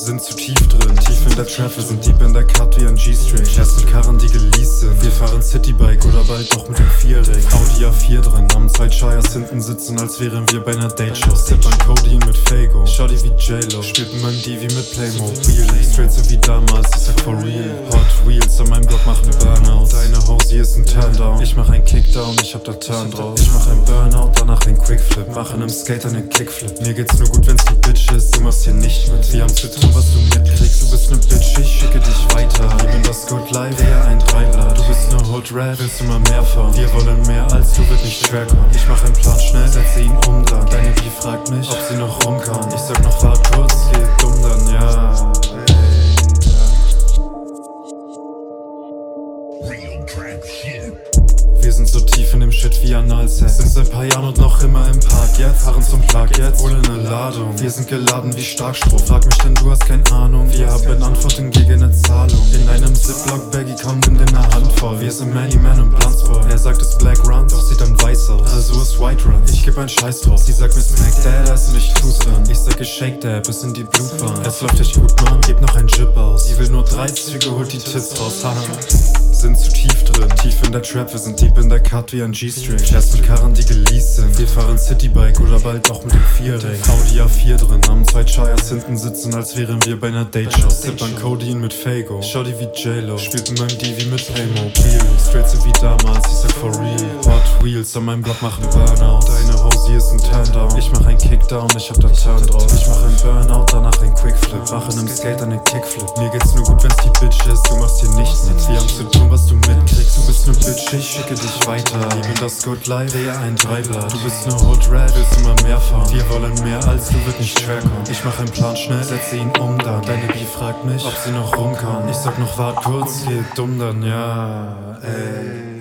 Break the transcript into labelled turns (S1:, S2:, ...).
S1: sind zu tief drin. Tief in der Trap, wir sind deep in der Cut wie ein G-String. Ersten Karren, die geleast sind. Wir fahren Citybike oder bald doch mit dem Vierring. Audi A4 drin, haben zwei Shires hinten sitzen, als wären wir bei einer Date-Show. Zippern Codein mit Fago, Shawty wie J-Lo, spielt mit meinem Divi mit Playmobil. Straight so wie damals, ich sag for real. Hot Wheels an meinem Block machen Burnout. Deine Hose ist ein Turndown. Ich mach ein Kickdown, ich hab da Turn drauf. Ich mach ein Burnout, danach ein Quickflip. Mach in nem Skater nen Kickflip. Mir geht's nur gut, wenn's die Bitch ist, du machst hier nicht mit. Wir haben zu tun, was du mitkriegst. Du bist ne Bitch, ich schicke dich weiter. Ich bin das Good Life, eher ein Dreiblatt. Du bist ne Hood Rat, willst immer mehr von. Wir wollen mehr als du, wird nicht schwer kommen. Ich mach einen Plan schnell, setze ihn um dann. Deine B fragt mich, ob sie noch rum kann. Ich sag noch, wart kurz, geht dumm dann, ja. Wir sind so tief in dem Shit wie Analsex. Sind seit paar Jahren und noch immer im Park. Jetzt fahren zum Plug, jetzt hole ne Ladung. Wir sind geladen wie Starkstrom. Frag mich denn, du hast keine Ahnung. Wir haben Antworten gegen ne Zahlung. In einem Ziploc-Baggy, kaum nimm in der Hand voll. Wir sind Manny Man und Bluntsboy. Er sagt es Black Run, doch sieht dann weiß aus. Also ist White Run. Ich geb ein Scheiß drauf. Sie sagt mir Smack Dad ass und ich tu's dann. Ich sag ich Shake Dad bis in die Blutbahn. Es läuft echt gut, Mann, geb noch ein Jib aus. Sie will nur 3 Züge, holt die Tits raus. Haha. Sind zu tief drin, tief in der Trap, wir sind deep in der Cut wie ein G-String. Ersten Karren, die geleast sind. Wir fahren Citybike oder bald auch mit dem Vierring. Audi A4 drin, haben zwei Shires hinten sitzen, als wären wir bei einer Date-Show. Zippern Codein mit Fago, Shawty wie J-Lo, spielt mit meinem Divi mit Playmobil. Straight so wie damals, ich sag for real. Hot Wheels an meinem Block machen Burnout. Deine Hose ist ein Turndown. Ich mach ein Kickdown, ich hab da Turn drauf. Ich mach ein Burnout, danach ein Quickflip. Mach in nem Skater nen Kickflip. Mir geht's nur gut, wenn's die Bitch ist, du machst hier nicht mit. Wir haben zu tun, was du mitkriegst. Du bist ne Bitch, ich schicke dich weiter. Ich bin das Good Life, eher ein Dreiblatt. Du bist ne Hood Rat, willst immer mehr fahren. Wir wollen mehr als du, wird nicht schwer kommen. Ich mach einen Plan schnell, setze ihn um dann. Deine B fragt mich, ob sie noch rum kann. Ich sag noch, wart kurz, geht dumm dann, ja, ey.